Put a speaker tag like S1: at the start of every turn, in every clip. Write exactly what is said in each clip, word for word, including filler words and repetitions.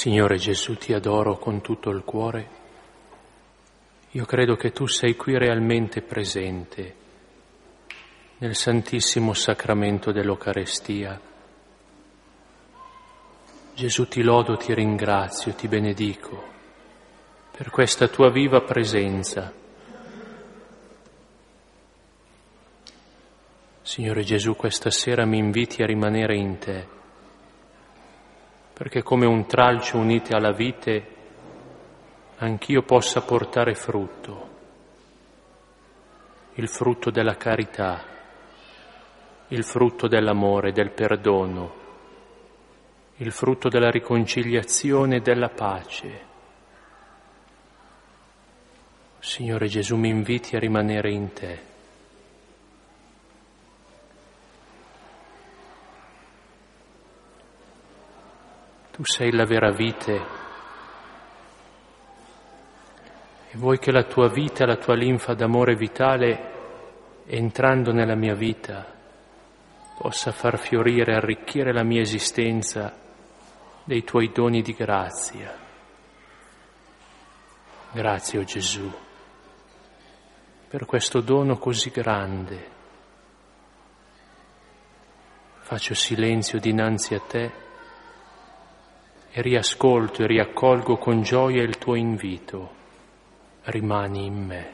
S1: Signore Gesù, ti adoro con tutto il cuore. Io credo che tu sei qui realmente presente nel Santissimo Sacramento dell'Eucarestia. Gesù, ti lodo, ti ringrazio, ti benedico per questa tua viva presenza. Signore Gesù, questa sera mi inviti a rimanere in te, perché come un tralcio unito alla vite, anch'io possa portare frutto, il frutto della carità, il frutto dell'amore, del perdono, il frutto della riconciliazione e della pace. Signore Gesù, mi inviti a rimanere in te. Tu sei la vera vite e vuoi che la tua vita, la tua linfa d'amore vitale, entrando nella mia vita, possa far fiorire e arricchire la mia esistenza dei tuoi doni di grazia. Grazie, o Gesù, per questo dono così grande. Faccio silenzio dinanzi a te e riascolto e riaccolgo con gioia il tuo invito. Rimani in me.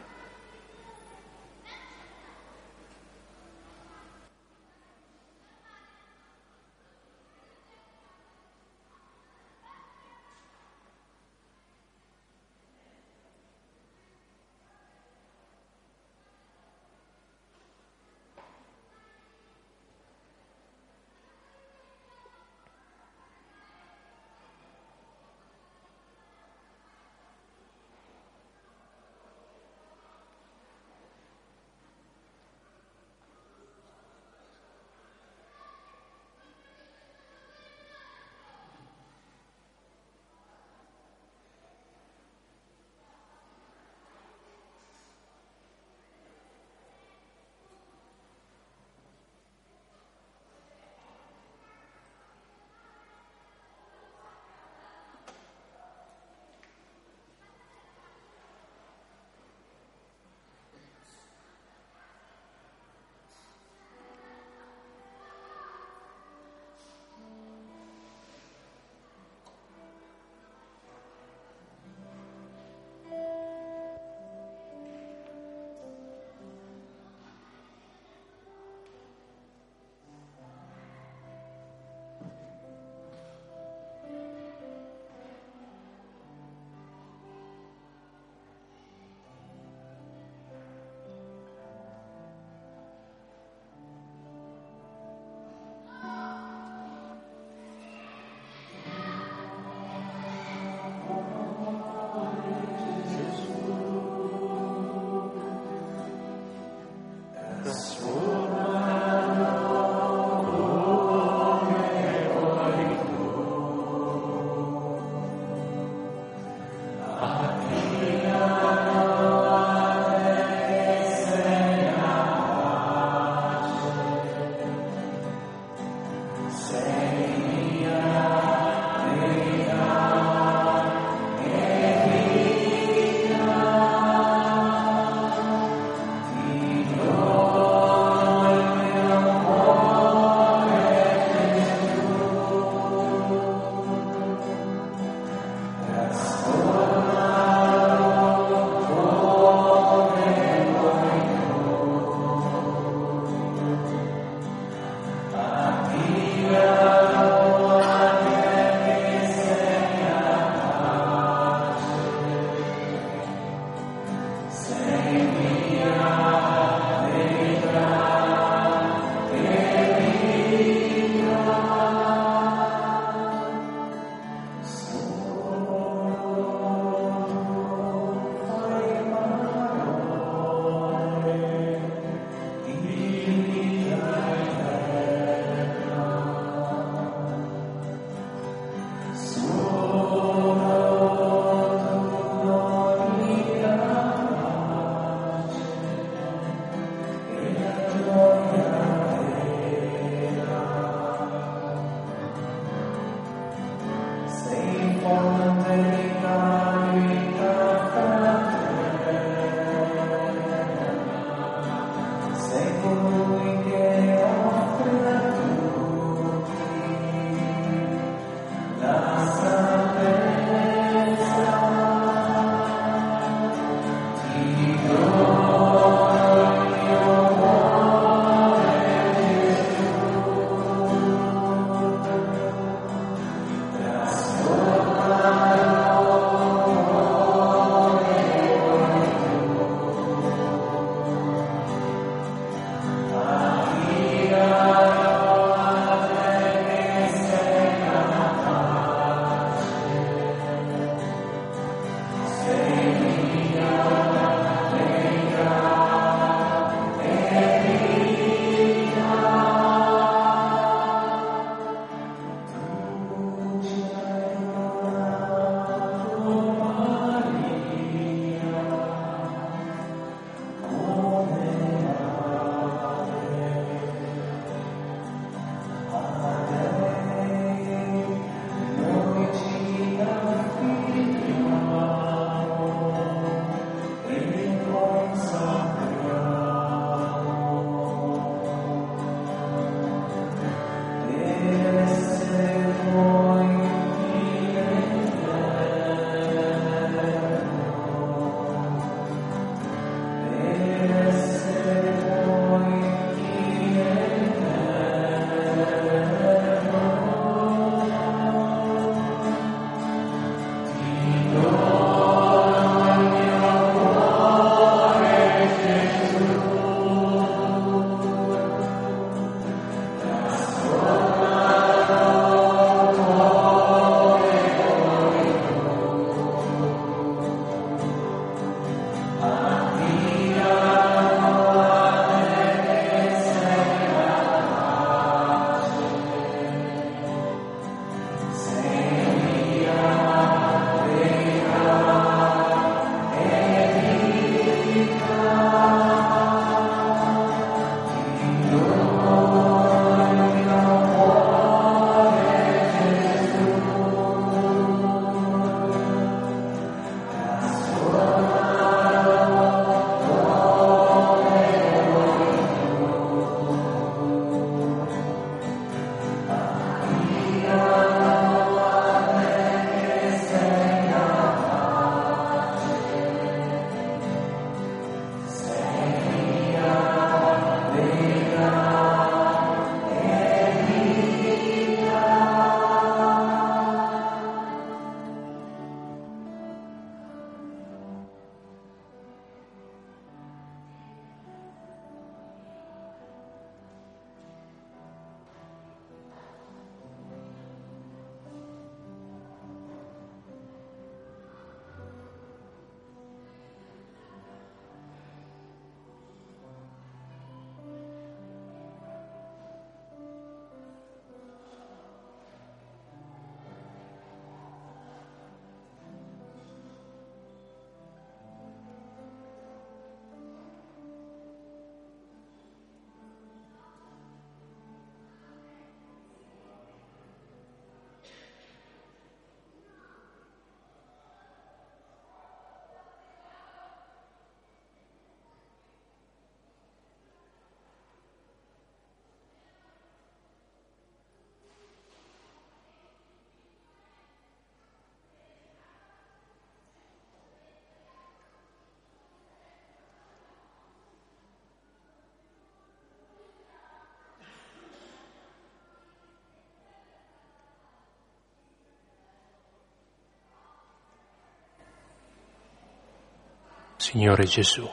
S1: Signore Gesù,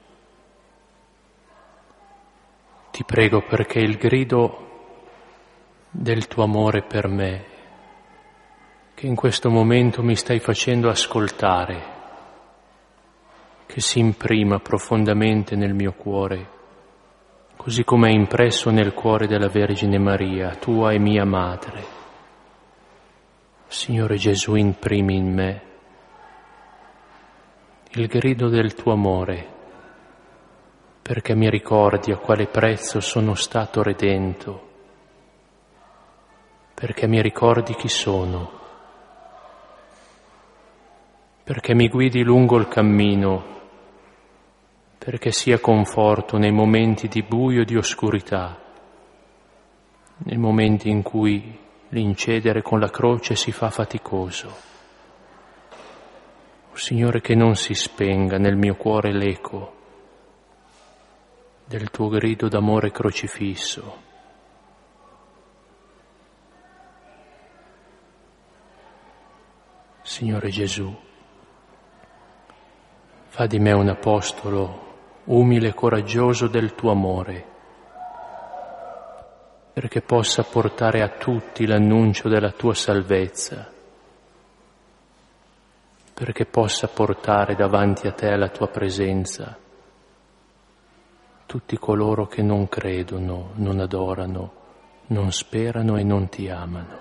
S1: ti prego perché il grido del tuo amore per me, che in questo momento mi stai facendo ascoltare, che si imprima profondamente nel mio cuore, così come è impresso nel cuore della Vergine Maria, tua e mia Madre. Signore Gesù, imprimi in me il grido del tuo amore, perché mi ricordi a quale prezzo sono stato redento, perché mi ricordi chi sono, perché mi guidi lungo il cammino, perché sia conforto nei momenti di buio e di oscurità, nei momenti in cui l'incedere con la croce si fa faticoso. Oh, Signore, che non si spenga nel mio cuore l'eco del tuo grido d'amore crocifisso. Signore Gesù, fa di me un apostolo umile e coraggioso del tuo amore, perché possa portare a tutti l'annuncio della tua salvezza, perché possa portare davanti a te la tua presenza tutti coloro che non credono, non adorano, non sperano e non ti amano.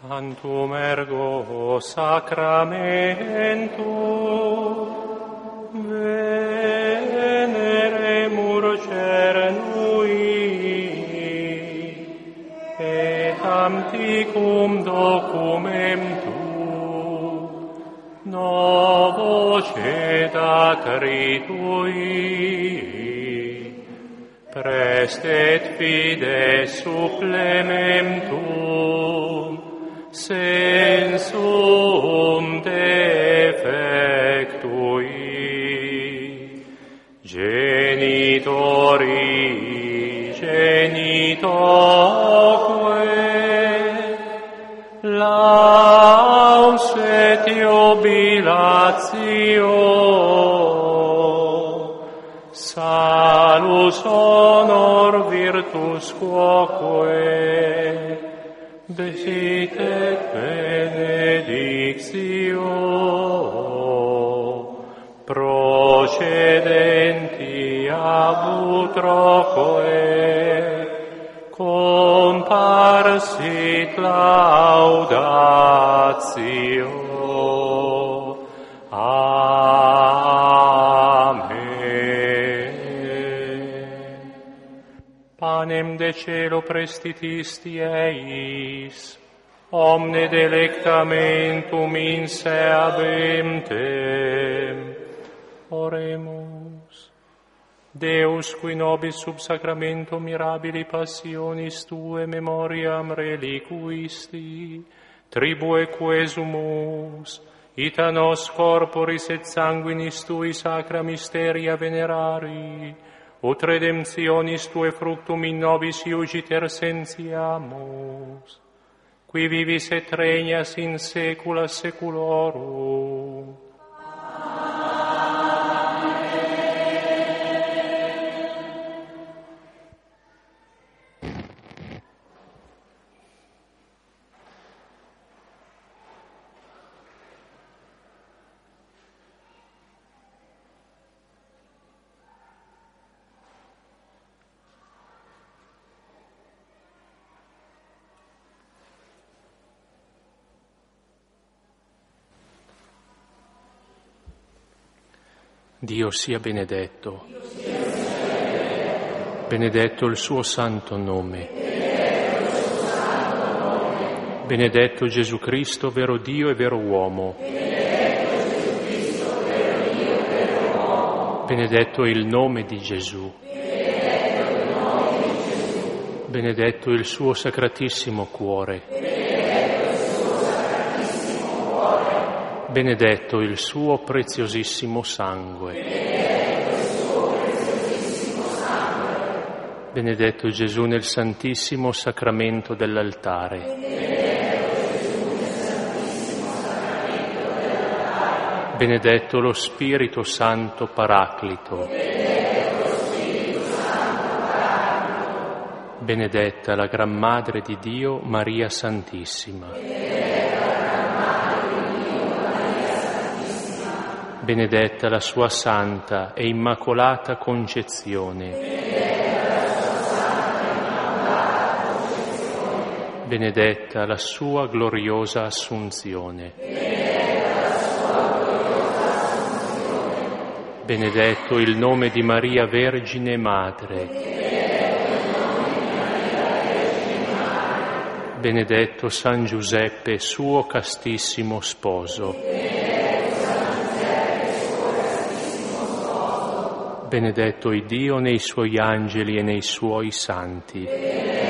S1: Tantum ergo sacramento veneremur cernui et anticum documentum novo cedatri tui prestet fides supplementum sensum defectui genitori genitoque laus et jubilatio salus honor virtus quoque Desit et benedictio procedenti ab utroque comparsit laudatio. Amen. Panem de cielo prestitisti eis, omne delectamentum in se habemtem. Oremus. Deus, qui nobis sub sacramento mirabili passionis Tue memoriam reliquisti, tribue quesumus, ita nos corporis et sanguinis Tui sacra mysteria venerari, ut redemptionis Tue fructum in nobis iugiter sentiamus, qui vivis et regnas in saecula saeculorum. Dio sia benedetto. Benedetto il suo santo nome. Benedetto Gesù Cristo, vero Dio e vero uomo. Benedetto il nome di Gesù. Benedetto il suo sacratissimo cuore. Benedetto il suo preziosissimo sangue. Benedetto Gesù nel santissimo sacramento dell'altare. Benedetto lo Spirito Santo Paraclito. Benedetta la Gran Madre di Dio, Maria Santissima. Benedetta la sua santa e immacolata concezione. Benedetta la sua gloriosa assunzione. Benedetto il nome di Maria Vergine Madre. Benedetto San Giuseppe, suo castissimo sposo. Benedetto il Dio nei suoi angeli e nei suoi santi.